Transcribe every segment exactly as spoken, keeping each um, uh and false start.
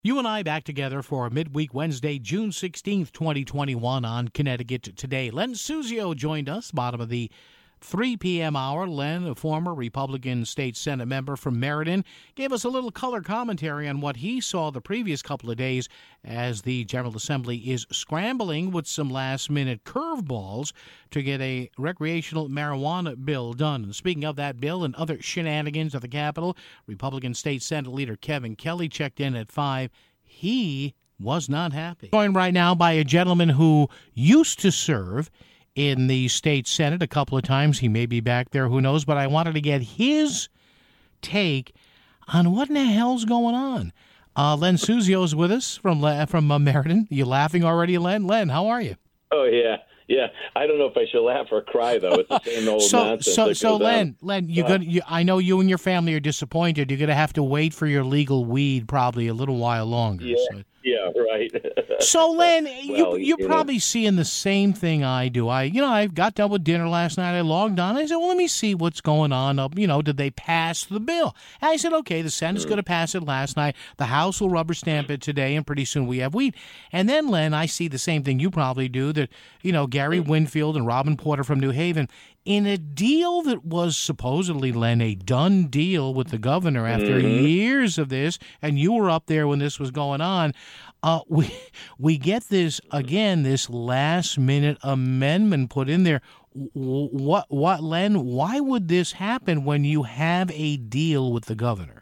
You and I back together for midweek Wednesday, June sixteenth, twenty twenty-one on Connecticut Today. Len Suzio joined us, bottom of the three p.m. hour. Len, a former Republican State Senate member from Meriden, gave us a little color commentary on what he saw the previous couple of days as the General Assembly is scrambling with some last-minute curveballs to get a recreational marijuana bill done. And speaking of that bill and other shenanigans at the Capitol, Republican State Senate Leader Kevin Kelly checked in at five. He was not happy. Joined right now by a gentleman who used to serve in the state Senate a couple of times. He may be back there, who knows, but I wanted to get his take on what in the hell's going on. Uh, Len Suzio is with us from from uh, Meriden. You laughing already, Len? Len, how are you? Oh, yeah. Yeah, I don't know if I should laugh or cry, though. It's the same old so, nonsense. So, that so goes Len, on. Len, you're Uh, gonna. You, I know you and your family are disappointed. You're going to have to wait for your legal weed probably a little while longer. Yeah, So, yeah, right. so Len, you, Well, you're you probably know. seeing the same thing I do. I, you know, I got done with dinner last night. I logged on. I said, well, let me see what's going on. Up, you know, did they pass the bill? And I said, okay, the Senate's Hmm. going to pass it last night. The House will rubber stamp it today, and pretty soon we have weed. And then, Len, I see the same thing you probably do. That you know, Gary Hmm. Winfield and Robin Porter from New Haven, in a deal that was supposedly, Len, a done deal with the governor after Mhm. years of this, and you were up there when this was going on, uh, we we get this, again, this last-minute amendment put in there. W- What, what, Len, why would this happen when you have a deal with the governor?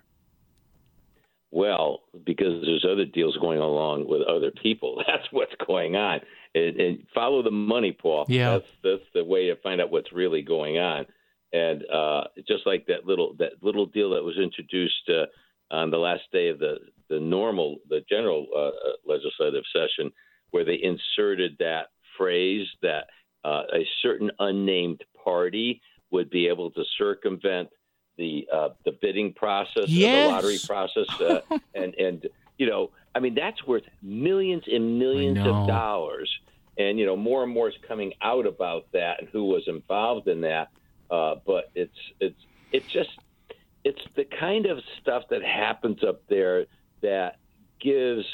Well, because there's other deals going along with other people. That's what's going on. And, and follow the money, Paul. Yeah. That's that's the way to find out what's really going on. And uh, just like that little that little deal that was introduced uh, on the last day of the the normal the general uh, legislative session, where they inserted that phrase that uh, a certain unnamed party would be able to circumvent the uh, the bidding process, Yes. the lottery process, uh, and and you know, I mean, that's worth millions and millions I know. of dollars, and you know, more and more is coming out about that and who was involved in that. Uh, but it's it's it's just it's the kind of stuff that happens up there that gives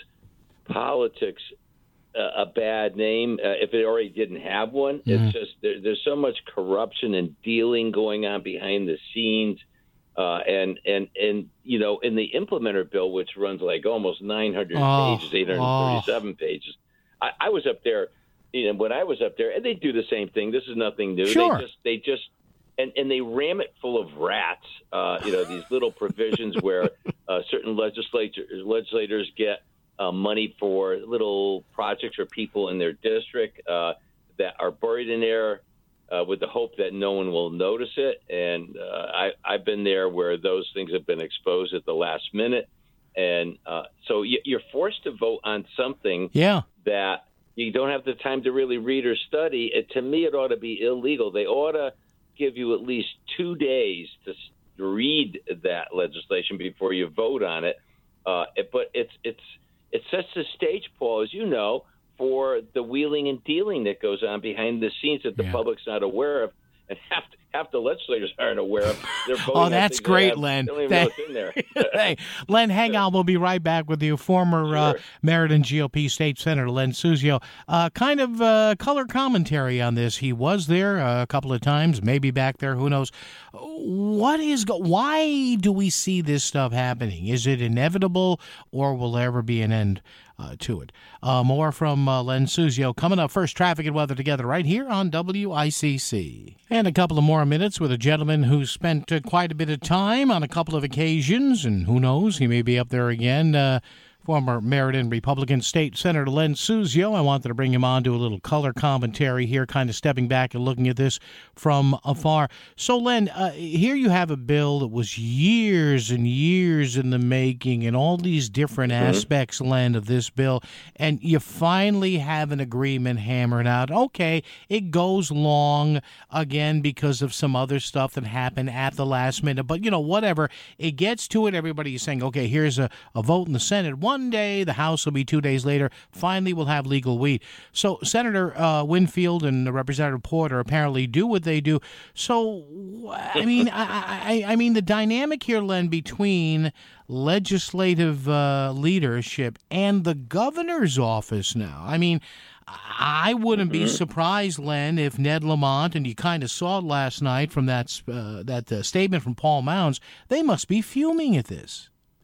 politics a, a bad name uh, if it already didn't have one. Mhm. It's just there, there's so much corruption and dealing going on behind the scenes. Uh, and, and, and, you know, in the implementer bill, which runs like almost nine hundred Oh, pages, eight hundred thirty-seven pages, I, I was up there, you know, when I was up there, and they do the same thing. This is nothing new. Sure. They just, they just, and, and they ram it full of rats, uh, you know, these little provisions where uh, certain legislators, legislators get uh, money for little projects or people in their district uh, that are buried in there. Uh, with the hope that no one will notice it. And uh, I, I've been there where those things have been exposed at the last minute. And uh, so y- you're forced to vote on something Yeah. that you don't have the time to really read or study. It, to me, it ought to be illegal. They ought to give you at least two days to s- read that legislation before you vote on it. Uh, it but it's it's it sets the stage, Paul, as you know, for the wheeling and dealing that goes on behind the scenes that the Yeah. public's not aware of, and half half the legislators aren't aware of. They're voting Oh, on that's things great, they have- Len. They don't even That- know what's in there. Hey, Len, hang on. We'll be right back with you, former uh, Sure. Meriden G O P State Senator Len Suzio. Uh, kind of uh, color commentary on this. He was there uh, a couple of times, maybe back there. Who knows? What is? Go- Why do we see this stuff happening? Is it inevitable, or will there ever be an end uh, to it? Uh, more from uh, Len Suzio coming up. First, traffic and weather together right here on W I C C. And a couple of more minutes with a gentleman who spent uh, quite a bit of time on a couple of occasions, and who knows, he may be up there again. Uh, former Meriden Republican State Senator Len Suzio. I wanted to bring him on to a little color commentary here, kind of stepping back and looking at this from afar. So, Len, uh, here you have a bill that was years and years in the making, and all these different Mm-hmm. aspects, Len, of this bill, and you finally have an agreement hammered out. Okay, it goes long again because of some other stuff that happened at the last minute, but, you know, whatever. It gets to it. Everybody is saying, okay, here's a, a vote in the Senate one one day, the House will be two days later. Finally, we'll have legal weed. So Senator uh, Winfield and Representative Porter apparently do what they do. So, I mean, I, I, I mean, the dynamic here, Len, between legislative uh, leadership and the governor's office now. I mean, I wouldn't be surprised, Len, if Ned Lamont, and you kind of saw it last night from that uh, that uh, statement from Paul Mounds, they must be fuming at this.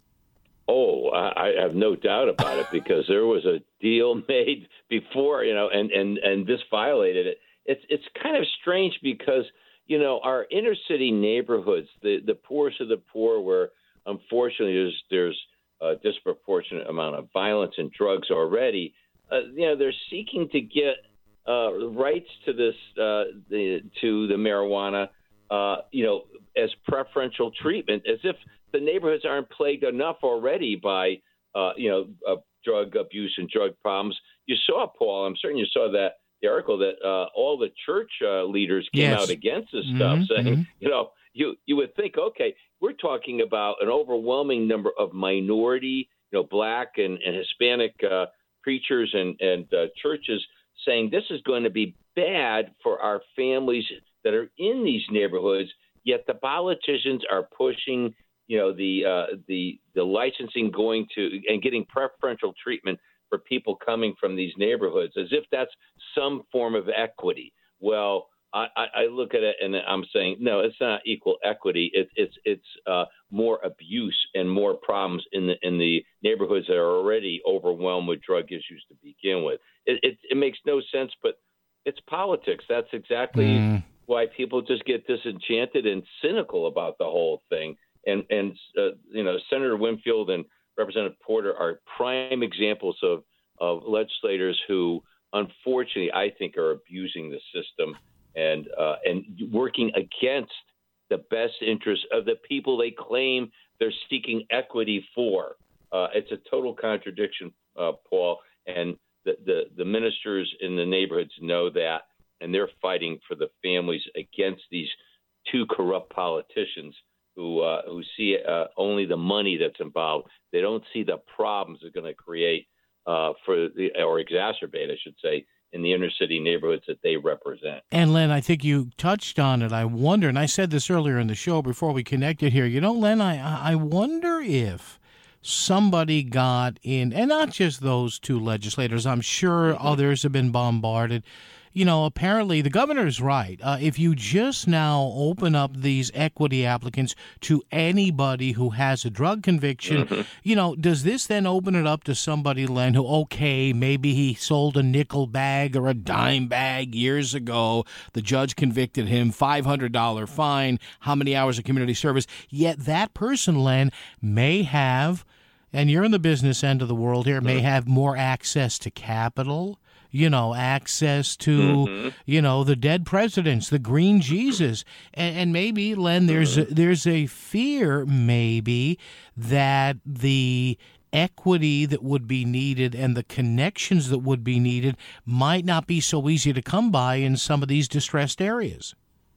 Oh, I, I have no doubt about it, because there was a deal made before, you know, and, and, and this violated it. It's it's kind of strange because, you know, our inner city neighborhoods, the, the poorest of the poor, where unfortunately there's there's a disproportionate amount of violence and drugs already. Uh, you know, they're seeking to get uh, rights to this, uh, the, to the marijuana, uh, you know, as preferential treatment, as if the neighborhoods aren't plagued enough already by, uh, you know, uh, drug abuse and drug problems. You saw, Paul, I'm certain you saw that the article that uh, all the church uh, leaders came yes. out against this mm-hmm, stuff, saying, mm-hmm. you know, you you would think, okay, we're talking about an overwhelming number of minority, you know, black and, and Hispanic uh preachers and, and uh, churches saying this is going to be bad for our families that are in these neighborhoods, yet the politicians are pushing, you know, the uh, the the licensing going to and getting preferential treatment for people coming from these neighborhoods as if that's some form of equity. Well, I, I look at it and I'm saying, no, it's not equal equity. It, it's it's uh, more abuse and more problems in the in the neighborhoods that are already overwhelmed with drug issues to begin with. It, it, it makes no sense, but it's politics. That's exactly mm. why people just get disenchanted and cynical about the whole thing. And, and uh, you know, Senator Winfield and Representative Porter are prime examples of, of legislators who, unfortunately, I think are abusing the system and uh, and working against the best interests of the people they claim they're seeking equity for. Uh, it's a total contradiction, uh, Paul, and the, the, the ministers in the neighborhoods know that, and they're fighting for the families against these two corrupt politicians who uh, who see uh, only the money that's involved. They don't see the problems they're going to create uh, for the, or exacerbate, I should say, in the inner city neighborhoods that they represent. And Len, I think you touched on it. I wonder, and I said this earlier in the show before we connected here, you know, Len, I, I wonder if somebody got in, and not just those two legislators, I'm sure mm-hmm. others have been bombarded. You know, apparently the governor's right. Uh, if you just now open up these equity applicants to anybody who has a drug conviction, mm-hmm. you know, does this then open it up to somebody, Len, who, okay, maybe he sold a nickel bag or a dime bag years ago. The judge convicted him, five hundred dollars fine, how many hours of community service? Yet that person, Len, may have, and you're in the business end of the world here, may have more access to capital, you know, access to, mm-hmm. you know, the dead presidents, the green Jesus. And, and maybe, Len, there's, mm-hmm. a, there's a fear maybe that the equity that would be needed and the connections that would be needed might not be so easy to come by in some of these distressed areas.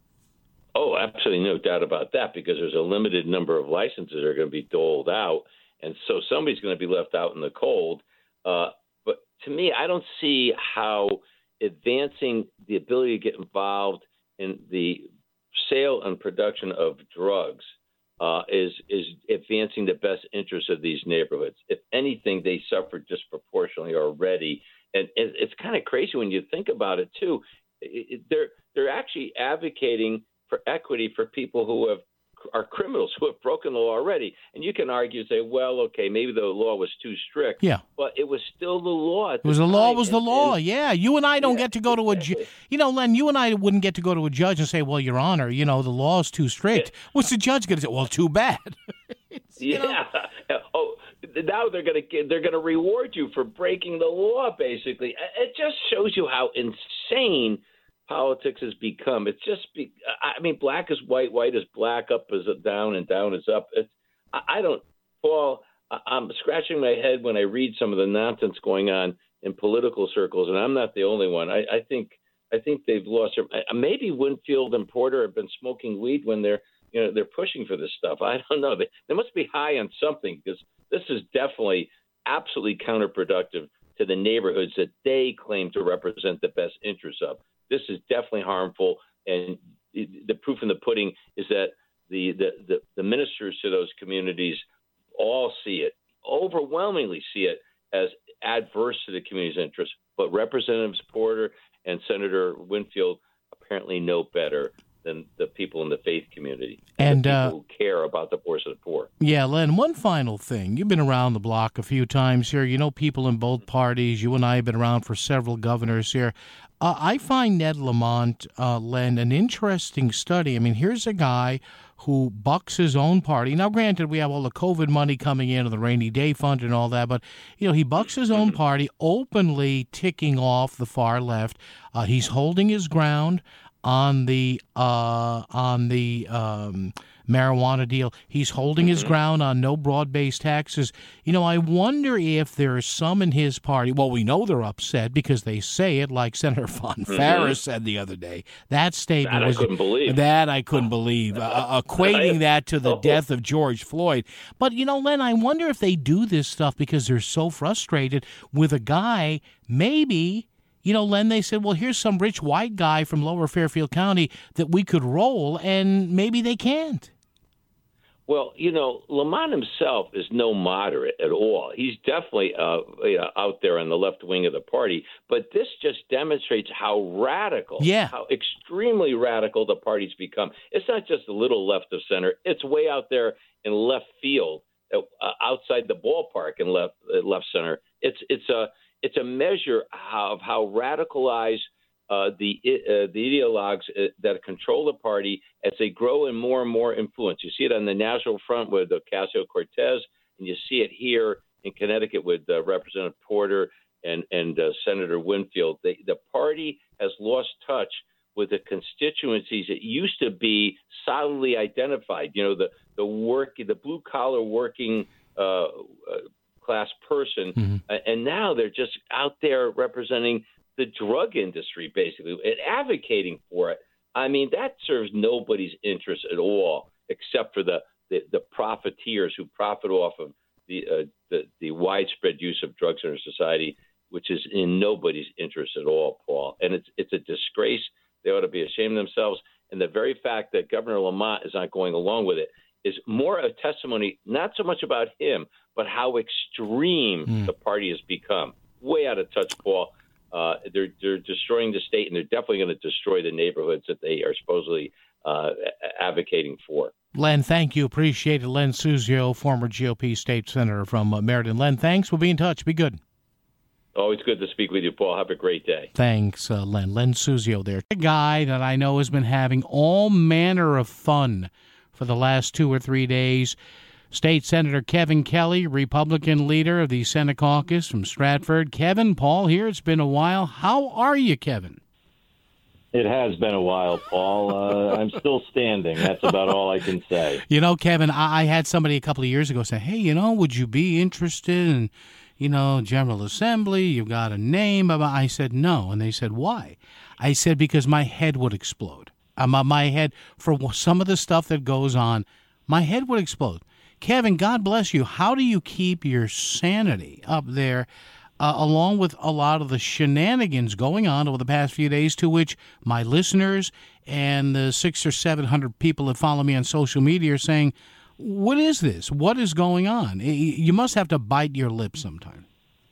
Oh, absolutely no doubt about that, because there's a limited number of licenses that are going to be doled out. And so somebody's going to be left out in the cold. Uh, but to me, I don't see how advancing the ability to get involved in the sale and production of drugs uh, is is advancing the best interests of these neighborhoods. If anything, they suffer disproportionately already. And it, it's kind of crazy when you think about it, too. It, it, they're they're actually advocating for equity for people who have are criminals who have broken the law already. And you can argue, say, well, okay, maybe the law was too strict. Yeah. But it was still the law. At it was the the law time. was the and, law. And, yeah. You and I don't yeah, get to go to a exactly. ju- you know, Len, you and I wouldn't get to go to a judge and say, well, Your Honor, you know, the law is too strict. Yeah. What's the judge going to say? Well, too bad. yeah. Know? Oh, now they're going to they're going to reward you for breaking the law, basically. It just shows you how insane politics has become. It's just, be, I mean, black is white, white is black, up is down, and down is up. It's, I don't, Paul, I'm scratching my head when I read some of the nonsense going on in political circles, and I'm not the only one. I, I think I think they've lost their, maybe Winfield and Porter have been smoking weed when they're, you know, they're pushing for this stuff. I don't know. They, they must be high on something, because this is definitely absolutely counterproductive to the neighborhoods that they claim to represent the best interests of. This is definitely harmful, and the proof in the pudding is that the, the, the, the ministers to those communities all see it, overwhelmingly see it as adverse to the community's interests. But Representatives Porter and Senator Winfield apparently know better than the people in the faith community and, and the people uh, who care about the poorest of the poor. Yeah, Len, one final thing. You've been around the block a few times here. You know people in both parties. You and I have been around for several governors here. Uh, I find Ned Lamont, uh, Len, an interesting study. I mean, here's a guy who bucks his own party. Now, granted, we have all the COVID money coming in and the rainy day fund and all that, but, you know, he bucks his own party, openly ticking off the far left. Uh, he's holding his ground on the uh, on the um, marijuana deal. He's holding his ground on no broad-based taxes. You know, I wonder if there are some in his party. Well, we know they're upset because they say it, like Senator Von Farris mm-hmm. said the other day. That statement that was I couldn't believe. That I couldn't believe, uh, equating that to the death of George Floyd. But you know, Len, I wonder if they do this stuff because they're so frustrated with a guy. Maybe. You know, Len, they said, well, here's some rich white guy from Lower Fairfield County that we could roll, and maybe they can't. Well, you know, Lamont himself is no moderate at all. He's definitely uh, you know, out there on the left wing of the party. But this just demonstrates how radical, yeah. how extremely radical the party's become. It's not just a little left of center. It's way out there in left field, uh, outside the ballpark in left uh, left center. It's it's a It's a measure of how radicalized uh, the uh, the ideologues uh, that control the party as they grow in more and more influence. You see it on the national front with Ocasio-Cortez, and you see it here in Connecticut with uh, Representative Porter and and uh, Senator Winfield. They, the party has lost touch with the constituencies that used to be solidly identified. You know, the the work, the blue collar working Uh, uh, class person, mm-hmm. uh, and now they're just out there representing the drug industry, basically, and advocating for it. I mean, that serves nobody's interest at all, except for the, the, the profiteers who profit off of the, uh, the the widespread use of drugs in our society, which is in nobody's interest at all, Paul. And it's it's a disgrace. They ought to be ashamed of themselves. And the very fact that Governor Lamont is not going along with it is more a testimony, not so much about him, but how extreme mm. the party has become. Way out of touch, Paul. Uh, they're they're destroying the state, and they're definitely going to destroy the neighborhoods that they are supposedly uh, advocating for. Len, thank you. Appreciate it. Len Suzio, former G O P state senator from uh, Meriden. Len, thanks. We'll be in touch. Be good. Always good to speak with you, Paul. Have a great day. Thanks, uh, Len. Len Suzio there. A guy that I know has been having all manner of fun for the last two or three days. State Senator Kevin Kelly, Republican leader of the Senate caucus from Stratford. Kevin, Paul here. It's been a while. How are you, Kevin? It has been a while, Paul. Uh, I'm still standing. That's about all I can say. You know, Kevin, I, I had somebody a couple of years ago say, hey, you know, would you be interested in, you know, General Assembly? You've got a name. I said, no. And they said, why? I said, because my head would explode. Um, my head, for some of the stuff that goes on, my head would explode. Kevin, God bless you. How do you keep your sanity up there, uh, along with a lot of the shenanigans going on over the past few days, to which my listeners and the six or seven hundred people that follow me on social media are saying, what is this? What is going on? You must have to bite your lip sometime.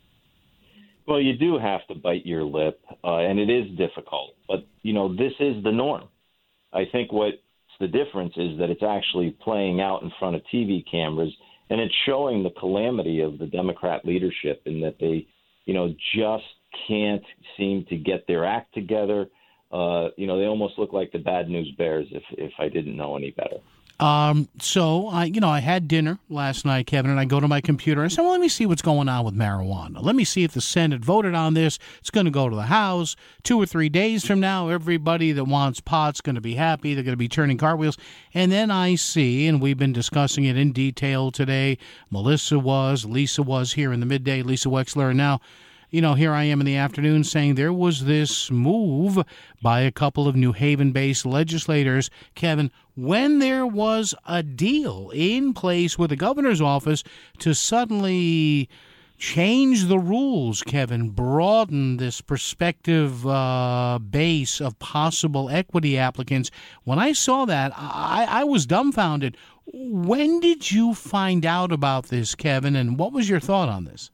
Well, you do have to bite your lip, uh, and it is difficult. But, you know, this is the norm. I think what the difference is that it's actually playing out in front of T V cameras, and it's showing the calamity of the Democrat leadership in that they, you know, just can't seem to get their act together. Uh, you know, they almost look like the Bad News Bears if if I didn't know any better. Um, so I, you know, I had dinner last night, Kevin, and I go to my computer. I said, well, let me see what's going on with marijuana. Let me see if the Senate voted on this. It's going to go to the House. Two or three days from now, everybody that wants pot's going to be happy. They're going to be turning cartwheels. And then I see, and we've been discussing it in detail today. Melissa was, Lisa was here in the midday, Lisa Wexler, and now, you know, here I am in the afternoon saying there was this move by a couple of New Haven-based legislators, Kevin, when there was a deal in place with the governor's office to suddenly change the rules, Kevin, broaden this prospective uh, base of possible equity applicants. When I saw that, I, I was dumbfounded. When did you find out about this, Kevin, and what was your thought on this?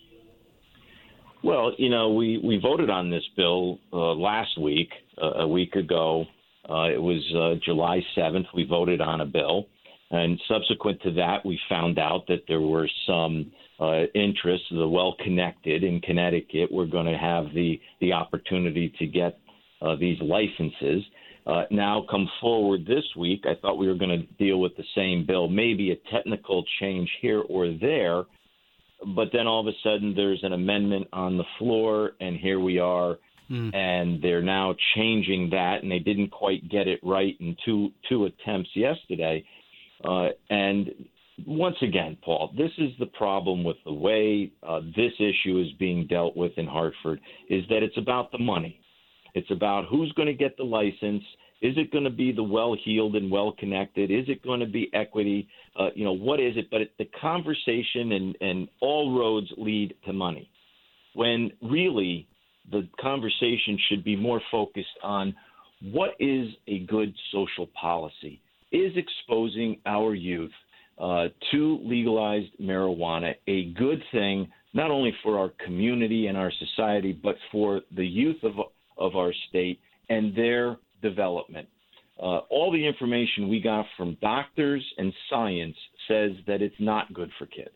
Well, you know, we, we voted on this bill uh, last week, uh, a week ago. Uh, it was uh, July seventh. We voted on a bill. And subsequent to that, we found out that there were some uh, interests, the well-connected in Connecticut were going to have the, the opportunity to get uh, these licenses. Uh, now come forward this week, I thought we were going to deal with the same bill, maybe a technical change here or there. But then all of a sudden there's an amendment on the floor, and here we are. Mm. And they're now changing that, and they didn't quite get it right in two, two attempts yesterday. Uh, and once again, Paul, this is the problem with the way uh, this issue is being dealt with in Hartford, is that it's about the money. It's about who's going to get the license. Is it going to be the well-heeled and well-connected? Is it going to be equity? Uh, you know, what is it? But it, the conversation and, and all roads lead to money, when really the conversation should be more focused on what is a good social policy. Is exposing our youth uh, to legalized marijuana a good thing, not only for our community and our society, but for the youth of, of our state and their development? Uh, all the information we got from doctors and science says that it's not good for kids.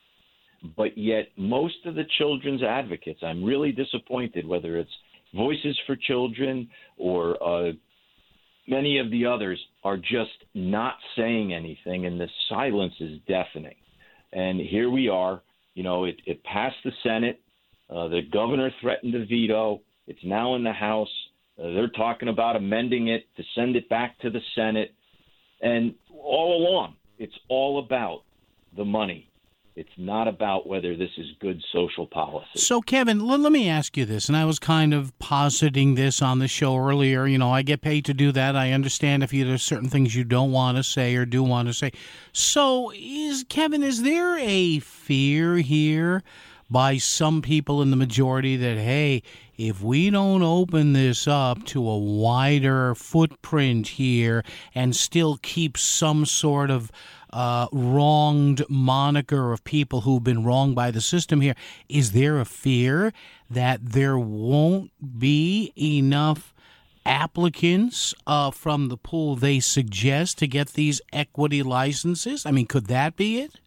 But yet most of the children's advocates, I'm really disappointed, whether it's Voices for Children or uh, many of the others, are just not saying anything, and the silence is deafening. And here we are. You know, it, it passed the Senate. Uh, the governor threatened to veto. It's now in the House. Uh, they're talking about amending it to send it back to the Senate. And all along, it's all about the money. It's not about whether this is good social policy. So, Kevin, let, let me ask you this, and I was kind of positing this on the show earlier. You know, I get paid to do that. I understand if you, there's certain things you don't want to say or do want to say. So, is Kevin, is there a fear here by some people in the majority that, hey, if we don't open this up to a wider footprint here and still keep some sort of Uh, wronged moniker of people who've been wronged by the system here, is there a fear that there won't be enough applicants uh, from the pool they suggest to get these equity licenses? I mean, could that be it?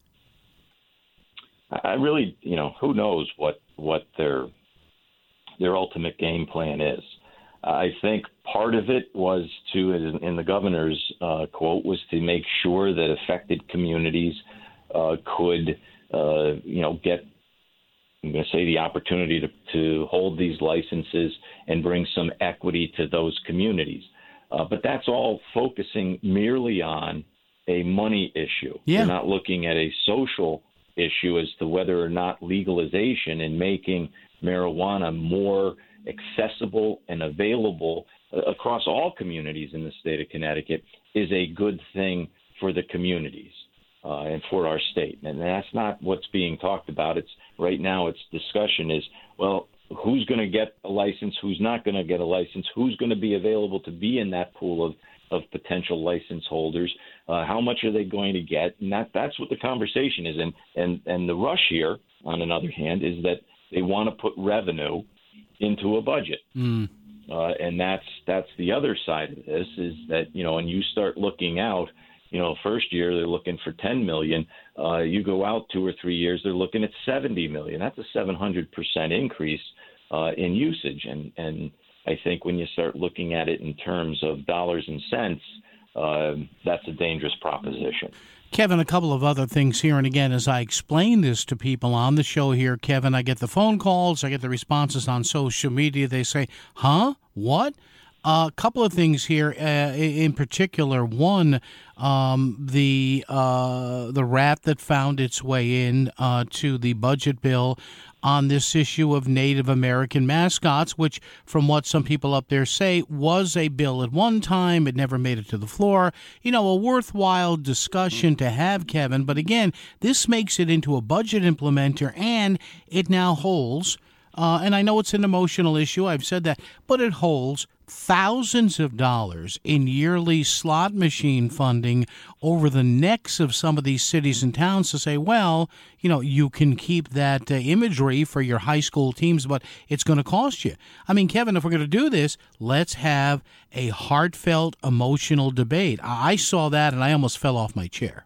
I really, you know, who knows what, what their their ultimate game plan is. I think part of it was to, in the governor's uh, quote, was to make sure that affected communities uh, could, uh, you know, get, I'm going to say, the opportunity to, to hold these licenses and bring some equity to those communities. Uh, but that's all focusing merely on a money issue. Yeah. They're not looking at a social issue as to whether or not legalization and making marijuana more accessible and available across all communities in the state of Connecticut is a good thing for the communities uh, and for our state. And that's not what's being talked about. It's right now its discussion is, well, who's going to get a license, who's not going to get a license, who's going to be available to be in that pool of, of potential license holders, uh, how much are they going to get? And that, that's what the conversation is. And, and, and the rush here, on another hand, is that they want to put revenue into a budget. Mm. Uh, and that's that's the other side of this, is that, you know, when you start looking out, you know, first year they're looking for ten million dollars. Uh, you go out two or three years, they're looking at seventy million dollars. That's a seven hundred percent increase uh, in usage. And, and I think when you start looking at it in terms of dollars and cents, uh, that's a dangerous proposition. Kevin, a couple of other things here. And again, as I explain this to people on the show here, Kevin, I get the phone calls, I get the responses on social media. They say, huh? What? A couple of things here, uh, in particular. One, um, the uh, the rat that found its way in uh, to the budget bill on this issue of Native American mascots, which, from what some people up there say, was a bill at one time. It never made it to the floor. You know, a worthwhile discussion to have, Kevin. But again, this makes it into a budget implementer, and it now holds. Uh, and I know it's an emotional issue. I've said that, but it holds thousands of dollars in yearly slot machine funding over the necks of some of these cities and towns to say, well, you know, you can keep that uh, imagery for your high school teams, but it's going to cost you. I mean, Kevin, if we're going to do this, let's have a heartfelt, emotional debate. I saw that and I almost fell off my chair.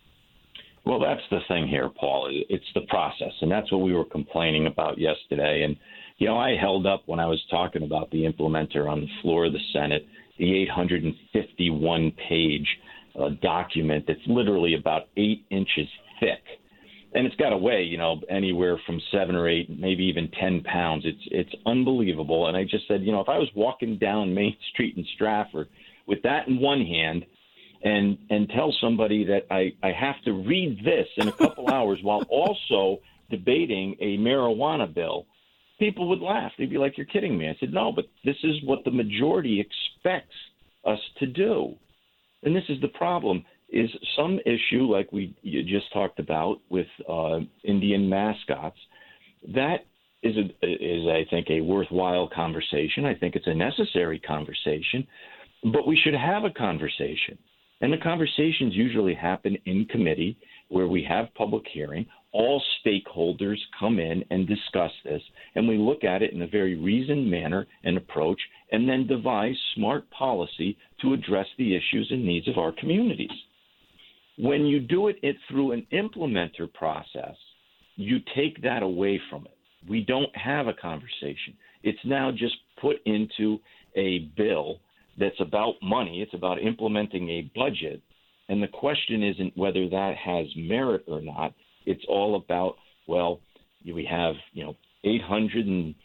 Well, that's the thing here, Paul. It's the process, and that's what we were complaining about yesterday. And, you know, I held up when I was talking about the implementer on the floor of the Senate, the eight hundred fifty-one page uh, document that's literally about eight inches thick. And it's got to weigh, you know, anywhere from seven or eight, maybe even ten pounds. It's it's unbelievable. And I just said, you know, if I was walking down Main Street in Stratford with that in one hand, and and tell somebody that I, I have to read this in a couple hours while also debating a marijuana bill, people would laugh. They'd be like, you're kidding me. I said, no, but this is what the majority expects us to do. And this is the problem, is some issue like we you just talked about with uh, Indian mascots, that is, a, is, I think, a worthwhile conversation. I think it's a necessary conversation, but we should have a conversation. And the conversations usually happen in committee where we have public hearing. All stakeholders come in and discuss this, and we look at it in a very reasoned manner and approach, and then devise smart policy to address the issues and needs of our communities. When you do it, it through an implementer process, you take that away from it. We don't have a conversation. It's now just put into a bill that's about money. It's about implementing a budget. And the question isn't whether that has merit or not. It's all about, well, we have, you know, eight hundred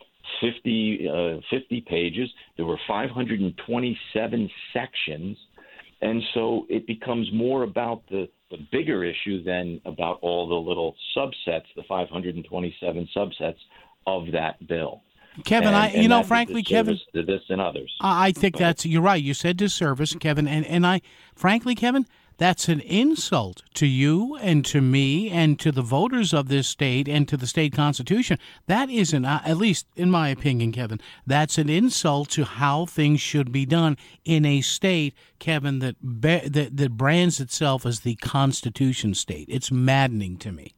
fifty, uh, fifty pages. There were five hundred twenty-seven sections. And so it becomes more about the, the bigger issue than about all the little subsets, the five hundred twenty-seven subsets of that bill. Kevin, and, I, and you know, frankly, Kevin, to this and others. I think that's, you're right. You said disservice, Kevin, and, and I, frankly, Kevin, that's an insult to you and to me and to the voters of this state and to the state constitution. That isn't, uh, at least in my opinion, Kevin, that's an insult to how things should be done in a state, Kevin, that be, that, that brands itself as the Constitution state. It's maddening to me.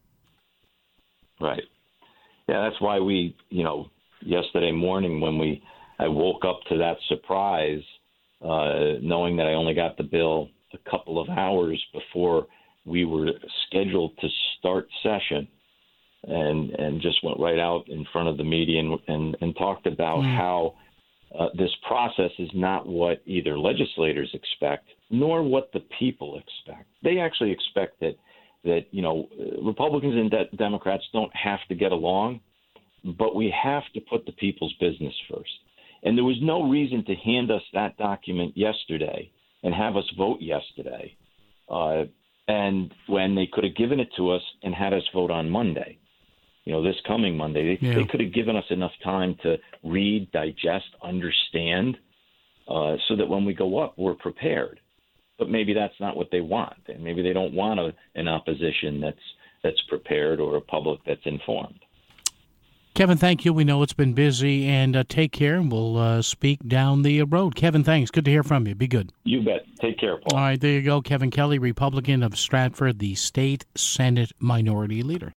Right. Yeah, that's why we, you know, yesterday morning when we I woke up to that surprise, uh, knowing that I only got the bill a couple of hours before we were scheduled to start session, and and just went right out in front of the media and and, and talked about mm. how uh, this process is not what either legislators expect nor what the people expect. They actually expect that that you know Republicans and de- Democrats don't have to get along, but we have to put the people's business first. And there was no reason to hand us that document yesterday and have us vote yesterday, uh, and when they could have given it to us and had us vote on Monday, you know, this coming Monday. They, yeah. they could have given us enough time to read, digest, understand, uh, so that when we go up, we're prepared. But maybe that's not what they want. And maybe they don't want a, an opposition that's that's prepared or a public that's informed. Kevin, thank you. We know it's been busy, and uh, take care, and we'll uh, speak down the road. Kevin, thanks. Good to hear from you. Be good. You bet. Take care, Paul. All right, there you go. Kevin Kelly, Republican of Stratford, the state Senate Minority Leader.